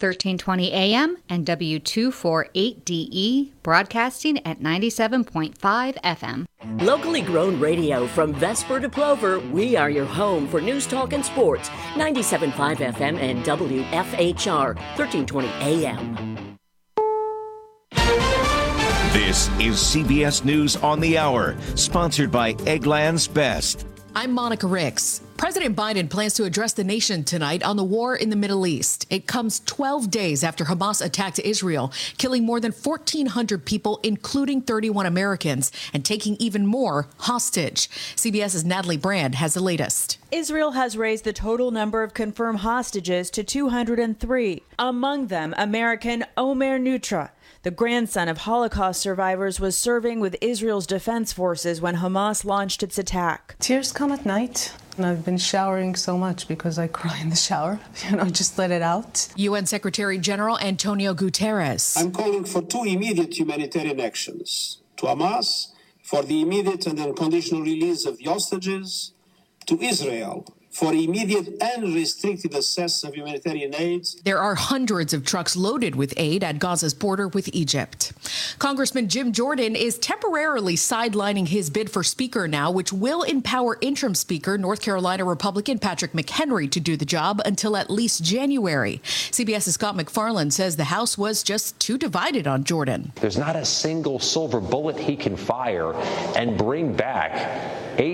1320 AM and W248DE, broadcasting at 97.5 FM. Locally grown radio from Vesper to Plover, we are your home for news, talk, and sports. 97.5 FM and WFHR, 1320 AM. This is CBS News on the Hour, sponsored by Eggland's Best. I'm Monica Ricks. President Biden plans to address the nation tonight on the war in the Middle East. It comes 12 days after Hamas attacked Israel, killing more than 1,400 people, including 31 Americans, and taking even more hostage. CBS's Natalie Brand has the latest. Israel has raised the total number of confirmed hostages to 203, among them American Omer Nutra. The grandson of Holocaust survivors was serving with Israel's defense forces when Hamas launched its attack. Tears come at night. And I've been showering so much because I cry in the shower. Just let it out. UN Secretary General Antonio Guterres. I'm calling for two immediate humanitarian actions. To Hamas, for the immediate and unconditional release of the hostages. To Israel, for immediate and restricted access of humanitarian aid. There are hundreds of trucks loaded with aid at Gaza's border with Egypt. Congressman Jim Jordan is temporarily sidelining his bid for Speaker now, which will empower interim Speaker, North Carolina Republican Patrick McHenry, to do the job until at least January. CBS's Scott McFarland says the House was just too divided on Jordan. There's not a single silver bullet he can fire and bring back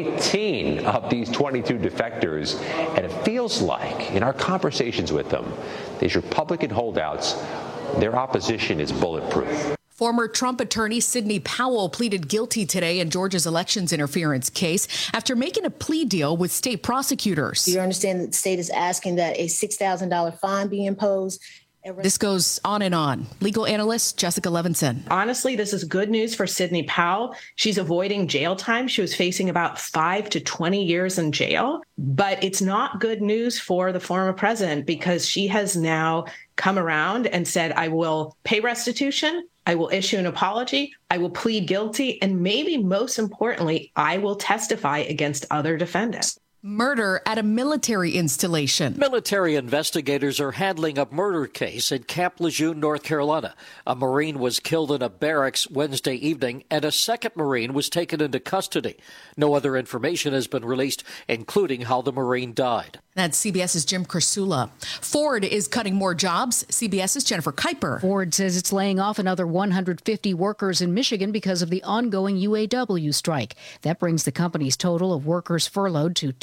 18 of these 22 defectors. And it feels like, in our conversations with them, these Republican holdouts, their opposition is bulletproof. Former Trump attorney Sidney Powell pleaded guilty today in Georgia's elections interference case after making a plea deal with state prosecutors. You understand that the state is asking that a $6,000 fine be imposed. This goes on and on. Legal analyst Jessica Levinson. Honestly, this is good news for Sidney Powell. She's avoiding jail time. She was facing about 5 to 20 years in jail. But it's not good news for the former president because she has now come around and said, I will pay restitution. I will issue an apology. I will plead guilty. And maybe most importantly, I will testify against other defendants. Murder at a military installation. Military investigators are handling a murder case in Camp Lejeune, North Carolina. A Marine was killed in a barracks Wednesday evening, and a second Marine was taken into custody. No other information has been released, including how the Marine died. That's CBS's Jim Kursula. Ford is cutting more jobs. CBS's Jennifer Kuiper. Ford says it's laying off another 150 workers in Michigan because of the ongoing UAW strike. That brings the company's total of workers furloughed to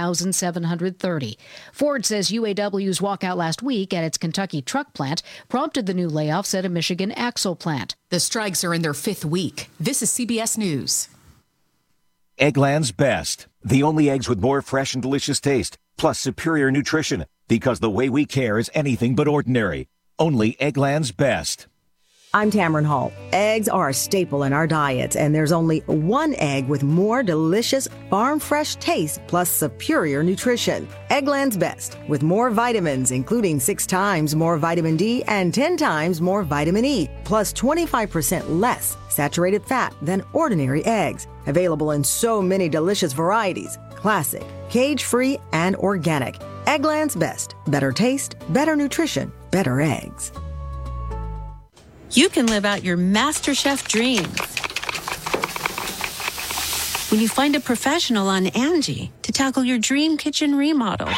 2,730. Ford says UAW's walkout last week at its Kentucky truck plant prompted the new layoffs at a Michigan axle plant. The strikes are in their 5th week. This is CBS News. Eggland's Best. The only eggs with more fresh and delicious taste, plus superior nutrition, because the way we care is anything but ordinary. Only Eggland's Best. I'm Tamron Hall. Eggs are a staple in our diets, and there's only one egg with more delicious farm-fresh taste plus superior nutrition. Eggland's Best, with more vitamins, including 6 times more vitamin D and 10 times more vitamin E, plus 25% less saturated fat than ordinary eggs. Available in so many delicious varieties: classic, cage-free, and organic. Eggland's Best. Better taste, better nutrition, better eggs. You can live out your MasterChef dreams when you find a professional on Angie to tackle your dream kitchen remodel.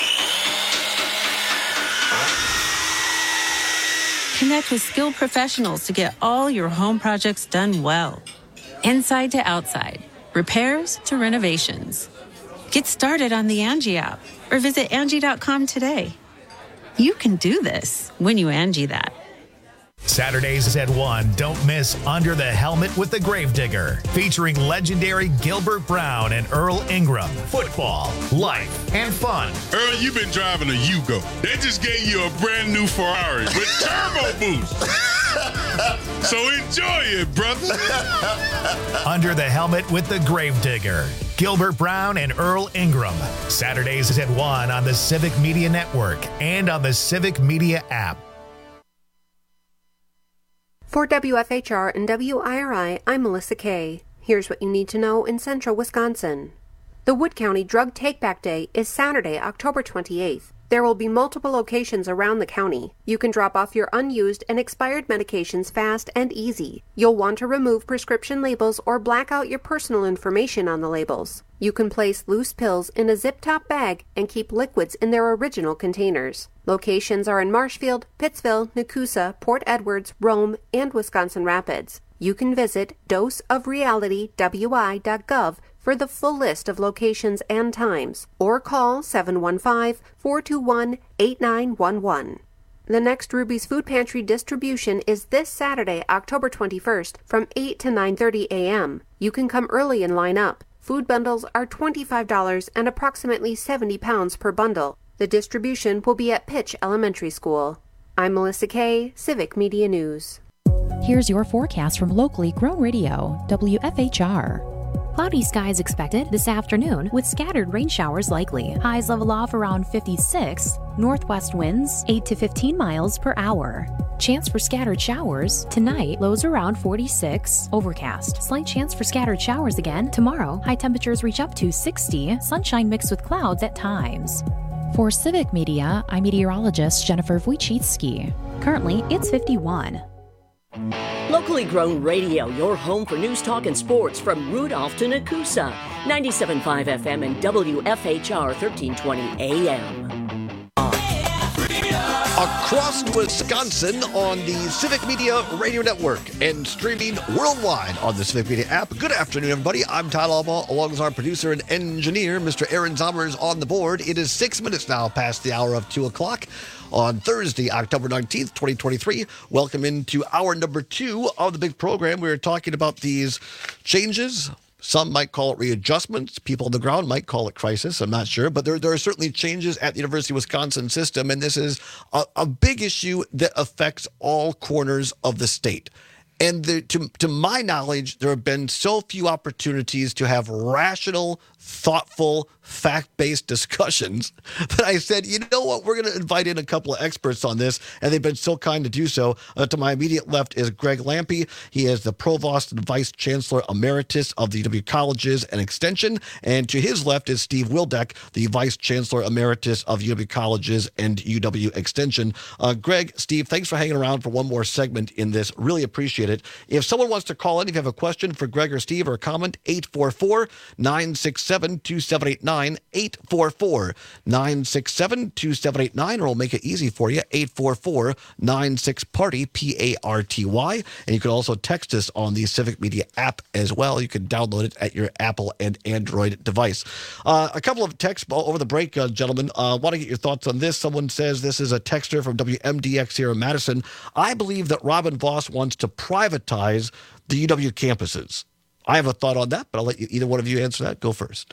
Connect with skilled professionals to get all your home projects done well. Inside to outside, repairs to renovations. Get started on the Angie app or visit Angie.com today. You can do this when you Angie that. Saturdays at 1, don't miss Under the Helmet with the Gravedigger, featuring legendary Gilbert Brown and Earl Ingram. Football, life, and fun. Earl, you've been driving a Yugo. They just gave you a brand new Ferrari with turbo boost. So enjoy it, brother. Under the Helmet with the Gravedigger, Gilbert Brown and Earl Ingram. Saturdays at 1 on the Civic Media Network and on the Civic Media app. For WFHR and WIRI, I'm Melissa Kay. Here's what you need to know in central Wisconsin. The Wood County Drug Takeback Day is Saturday, October 28th. There will be multiple locations around the county. You can drop off your unused and expired medications fast and easy. You'll want to remove prescription labels or black out your personal information on the labels. You can place loose pills in a zip-top bag and keep liquids in their original containers. Locations are in Marshfield, Pittsville, Nakusa, Port Edwards, Rome, and Wisconsin Rapids. You can visit doseofrealitywi.gov for the full list of locations and times, or call 715-421-8911. The next Ruby's Food Pantry distribution is this Saturday, October 21st, from 8 to 9:30 a.m. You can come early and line up. Food bundles are $25 and approximately 70 pounds per bundle. The distribution will be at Pitch Elementary School. I'm Melissa Kay, Civic Media News. Here's your forecast from locally grown radio, WFHR. Cloudy skies expected this afternoon with scattered rain showers likely. Highs level off around 56. Northwest winds 8 to 15 miles per hour. Chance for scattered showers tonight, lows around 46. Overcast. Slight chance for scattered showers again tomorrow. High temperatures reach up to 60. Sunshine mixed with clouds at times. For Civic Media, I'm meteorologist Jennifer Wojcicki. Currently, it's 51. Locally grown radio, your home for news, talk, and sports from Rudolph to Nakusa. 97.5 FM and WFHR 1320 AM. Across Wisconsin on the Civic Media Radio Network and streaming worldwide on the Civic Media app. Good afternoon, everybody. I'm Todd Alba, along with our producer and engineer, Mr. Aaron Zommers, on the board. It is 6 minutes now past the hour of 2 o'clock on Thursday, October 19th, 2023. Welcome into hour number 2 of the big program. We're talking about these changes. Some might call it readjustments. People on the ground might call it crisis. I'm not sure. But there are certainly changes at the University of Wisconsin system, and this is a big issue that affects all corners of the state. And to my knowledge, there have been so few opportunities to have rational, thoughtful, fact-based discussions that I said, you know what, we're going to invite in a couple of experts on this, and they've been so kind to do so. To my immediate left is Greg Lampe. He is the Provost and Vice Chancellor Emeritus of the UW Colleges and Extension. And to his left is Steve Wildeck, the Vice Chancellor Emeritus of UW Colleges and UW Extension. Greg, Steve, thanks for hanging around for one more segment in this. Really appreciate it. If someone wants to call in, if you have a question for Greg or Steve or a comment, 844-967-2789. 844-967-2789, or we'll make it easy for you, 844-96-PARTY, P-A-R-T-Y. And you can also text us on the Civic Media app as well. You can download it at your Apple and Android device. A couple of texts over the break, gentlemen. Want to get your thoughts on this. Someone says, this is a texter from WMDX here in Madison. I believe that Robin Vos wants to privatize the UW campuses. I have a thought on that, but I'll let you, either one of you answer that. Go first.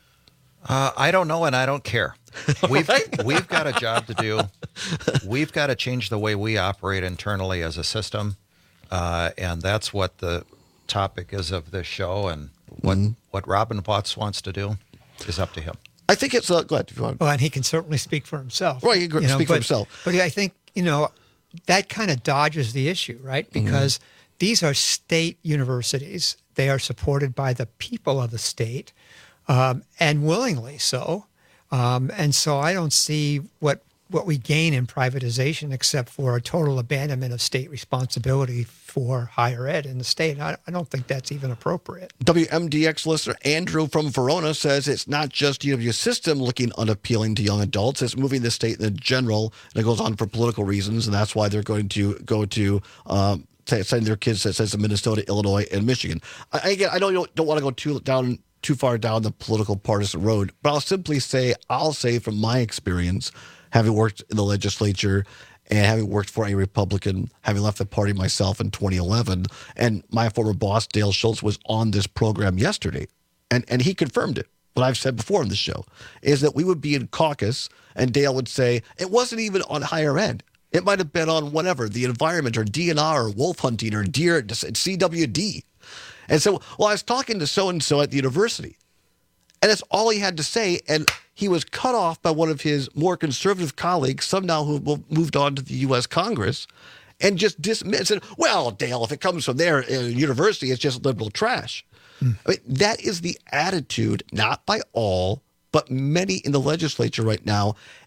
I don't know, and I don't care. We've got a job to do. We've got to change the way we operate internally as a system, and that's what the topic is of this show. And what Robin Vos wants to do is up to him. I think it's go ahead if you want. Well, and he can certainly speak for himself. Right, he can speak for himself. But I think that kind of dodges the issue, right? Because these are state universities. They are supported by the people of the state. And willingly so. And so I don't see what we gain in privatization except for a total abandonment of state responsibility for higher ed in the state. I don't think that's even appropriate. WMDX listener Andrew from Verona says it's not just UW system looking unappealing to young adults. It's moving the state in general, and it goes on for political reasons, and that's why they're going to go to send their kids to Minnesota, Illinois, and Michigan. Again, I know you don't want to go too far down the political partisan road, but I'll say from my experience, having worked in the legislature and having worked for a Republican, having left the party myself in 2011, and my former boss, Dale Schultz, was on this program yesterday, and he confirmed it. What I've said before in the show is that we would be in caucus, and Dale would say, it wasn't even on higher ed. It might have been on whatever, the environment or DNR or wolf hunting or deer at CWD. And so, I was talking to so-and-so at the university, and that's all he had to say, and he was cut off by one of his more conservative colleagues, some now who moved on to the U.S. Congress, and just dismissed it. Well, Dale, if it comes from there in a university, it's just liberal trash. I mean, that is the attitude, not by all, but many in the legislature right now.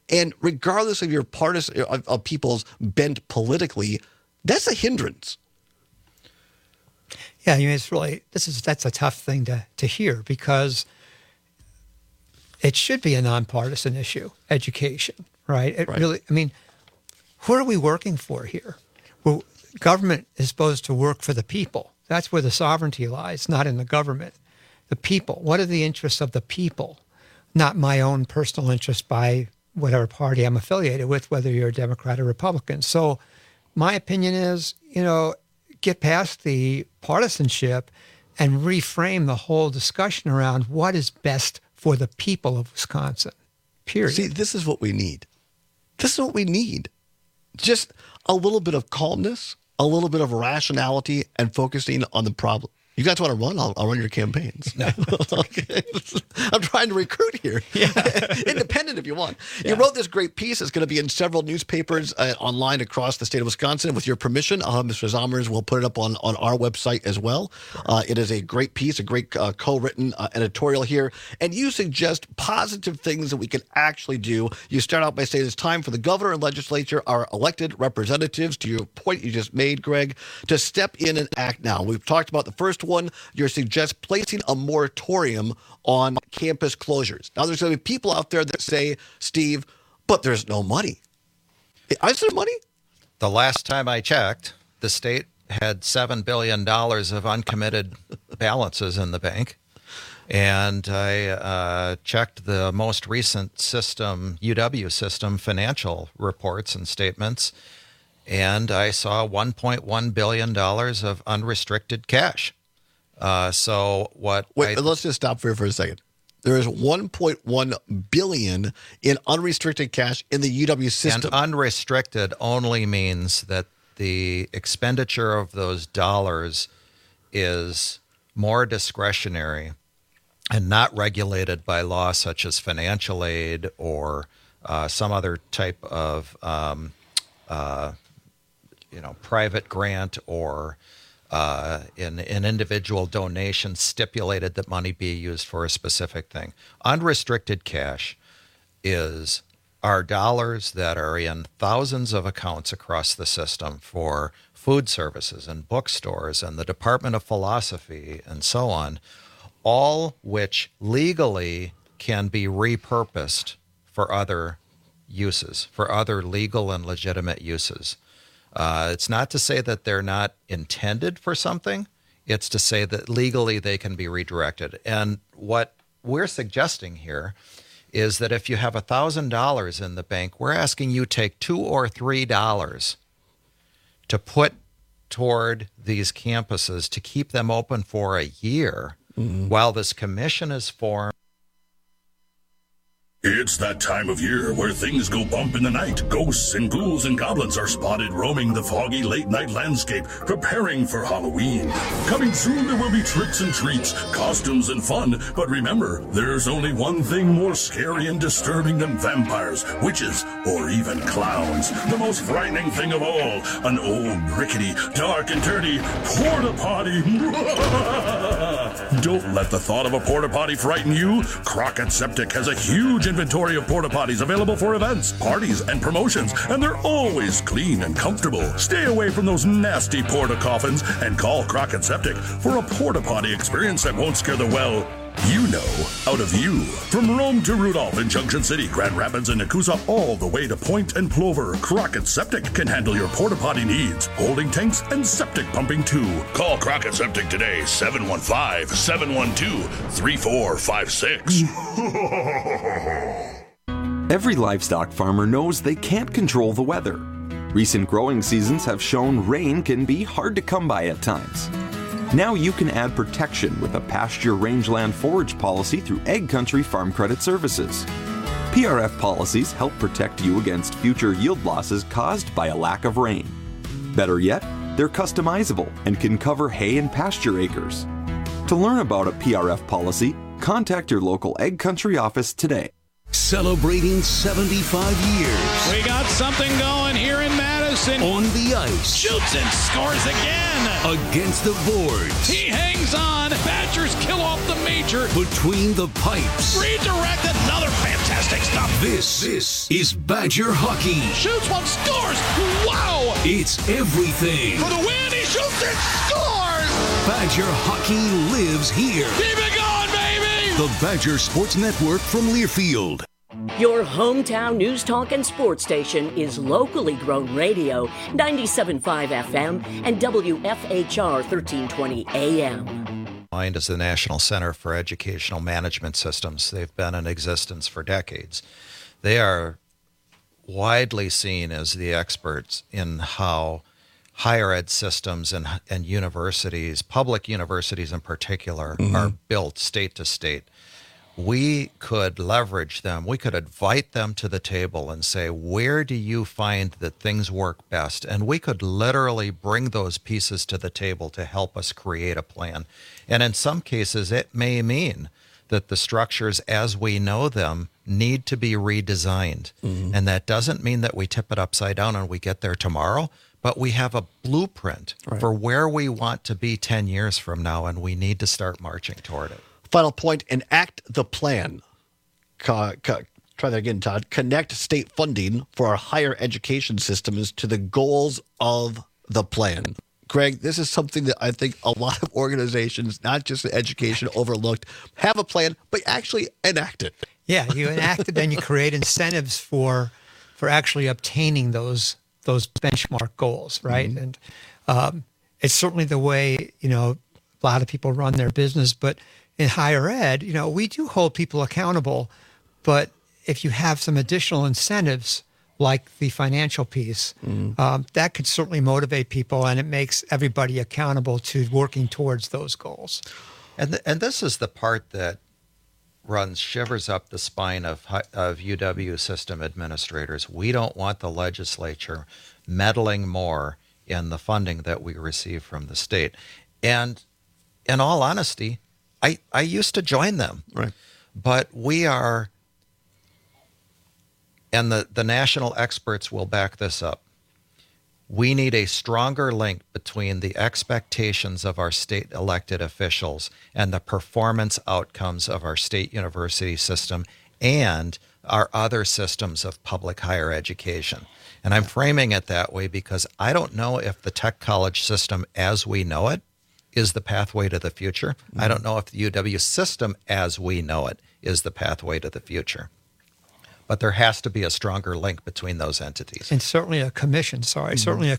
And regardless of your partisan, of people's bent politically, that's a hindrance. Yeah, I mean, it's really, that's a tough thing to hear, because it should be a nonpartisan issue, education, right? Really, I mean, who are we working for here? Well, government is supposed to work for the people. That's where the sovereignty lies, not in the government. The people. What are the interests of the people? Not my own personal interest by whatever party I'm affiliated with, whether you're a Democrat or Republican. So my opinion is, get past the partisanship and reframe the whole discussion around what is best for the people of Wisconsin, period. See, this is what we need. This is what we need. Just a little bit of calmness, a little bit of rationality, and focusing on the problem. You guys want to run? I'll run your campaigns. No. Okay. I'm trying to recruit here. Yeah. Independent if you want. Yeah. You wrote this great piece. It's going to be in several newspapers online across the state of Wisconsin. With your permission, Mr. Zommers will put it up on our website as well. It is a great piece, a great co-written editorial here. And you suggest positive things that we can actually do. You start out by saying it's time for the governor and legislature, our elected representatives, to your point you just made, Greg, to step in and act now. We've talked about the first one. You suggest placing a moratorium on campus closures. Now, there's going to be people out there that say, Steve, but there's no money. Is there money? The last time I checked, the state had $7 billion of uncommitted balances in the bank. And I checked the most recent UW system financial reports and statements, and I saw $1.1 billion of unrestricted cash. Let's just stop here for a second. There is $1.1 billion in unrestricted cash in the UW system. And unrestricted only means that the expenditure of those dollars is more discretionary and not regulated by law, such as financial aid or some other type of private grant or in an individual donation stipulated that money be used for a specific thing. Unrestricted cash is our dollars that are in thousands of accounts across the system for food services and bookstores and the Department of Philosophy and so on, all which legally can be repurposed for other uses, for other legal and legitimate uses. It's not to say that they're not intended for something. It's to say that legally they can be redirected. And what we're suggesting here is that if you have $1,000 in the bank, we're asking you take $2 or $3 to put toward these campuses to keep them open for a year while this commission is formed. It's that time of year where things go bump in the night. Ghosts and ghouls and goblins are spotted roaming the foggy late-night landscape, preparing for Halloween. Coming soon, there will be tricks and treats, costumes and fun. But remember, there's only one thing more scary and disturbing than vampires, witches, or even clowns. The most frightening thing of all, an old, rickety, dark and dirty porta-potty. Don't let the thought of a porta-potty frighten you. Crockett Septic has a huge inventory of porta potties available for events, parties, and promotions, and they're always clean and comfortable. Stay away from those nasty porta coffins and call Crockett Septic for a porta potty experience that won't scare the out of you. From Rome to Rudolph in Junction City, Grand Rapids, and Nakusa, all the way to Point and Plover, Crockett Septic can handle your porta potty needs, holding tanks and septic pumping too. Call Crockett Septic today, 715-712-3456. Every livestock farmer knows they can't control the weather. Recent growing seasons have shown rain can be hard to come by at times. Now you can add protection with a pasture rangeland forage policy through Ag Country Farm Credit Services. PRF policies help protect you against future yield losses caused by a lack of rain. Better yet, they're customizable and can cover hay and pasture acres. To learn about a PRF policy, contact your local Ag Country office today. Celebrating 75 years. We got something going here in Madison. On the ice. Shoots and scores again. Against the boards. He hangs on. Badgers kill off the major. Between the pipes. Redirect, another fantastic stop. This is Badger hockey. Shoots one, scores. Wow. It's everything. For the win, he shoots and scores. Badger hockey lives here. Keep it going, baby. The Badger Sports Network from Learfield. Your hometown news talk and sports station is locally grown radio, 97.5 FM and WFHR 1320 AM. Mind is the National Center for Educational Management Systems. They've been in existence for decades. They are widely seen as the experts in how higher ed systems and universities, public universities in particular, are built state to state. We could leverage them. We could invite them to the table and say, where do you find that things work best? And we could literally bring those pieces to the table to help us create a plan. And in some cases, it may mean that the structures as we know them need to be redesigned. And that doesn't mean that we tip it upside down and we get there tomorrow, but we have a blueprint for where we want to be 10 years from now, and we need to start marching toward it. Final point, enact the plan. Try that again, Todd. Connect state funding for our higher education systems to the goals of the plan. Greg, this is something that I think a lot of organizations, not just in education, overlooked. Have a plan, but actually enact it. Yeah, you enact it, and you create incentives for actually obtaining those benchmark goals, right? And it's certainly the way, a lot of people run their business, but in higher ed, we do hold people accountable, but if you have some additional incentives like the financial piece, that could certainly motivate people, and it makes everybody accountable to working towards those goals. And this is the part that runs shivers up the spine of UW system administrators. We don't want the legislature meddling more in the funding that we receive from the state. And in all honesty, I used to join them, but we are, and the national experts will back this up, we need a stronger link between the expectations of our state elected officials and the performance outcomes of our state university system and our other systems of public higher education. And I'm framing it that way because I don't know if the tech college system as we know it is the pathway to the future. I don't know if the UW system as we know it is the pathway to the future. But there has to be a stronger link between those entities. And certainly a commission, certainly a